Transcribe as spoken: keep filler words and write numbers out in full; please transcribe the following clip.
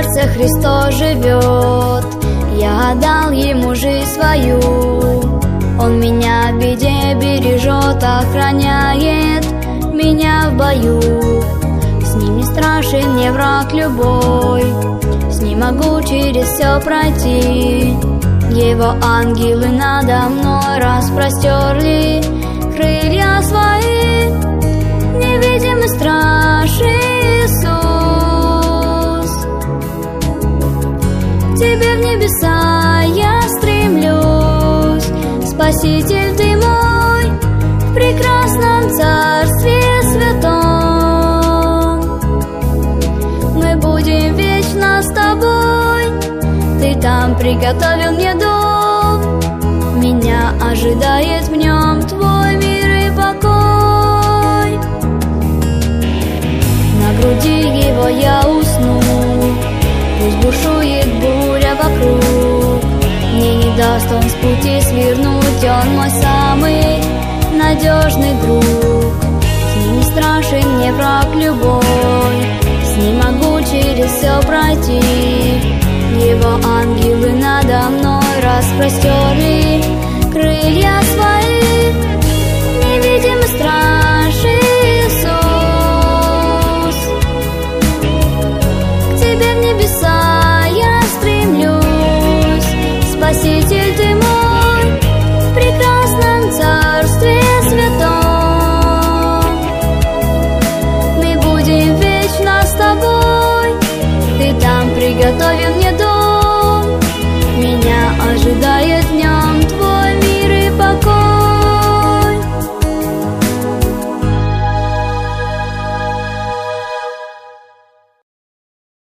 сердце Христос живет. Я отдал Ему жизнь свою. Он меня в беде бережет, охраняет меня в бою. С Ним не страшен мне враг любой, с Ним могу через все пройти. Его ангелы надо мной распростерли крылья свои. Невидимый страж Иисус, к Тебе в небеса я стремлюсь. Спаситель Ты мой, в прекрасном Царстве Святом. Мы будем вечно с Тобой, Ты там приготовил мне дом. Меня ожидает в нем Твой мир и покой. На груди Его я усну, пусть бушует буря вокруг. Мне не даст Он с пути свернуть, Он мой самый надежный друг. С Ним не страшен мне враг любой, с Ним могу через все пройти. Его ангелы надо мной распростерли крылья свои. Невидимый страж Иисус, к Тебе в небеса я стремлюсь. Спаситель Ты мой, в прекрасном Царстве Святом. Мы будем вечно с Тобой, Ты там приготовил мне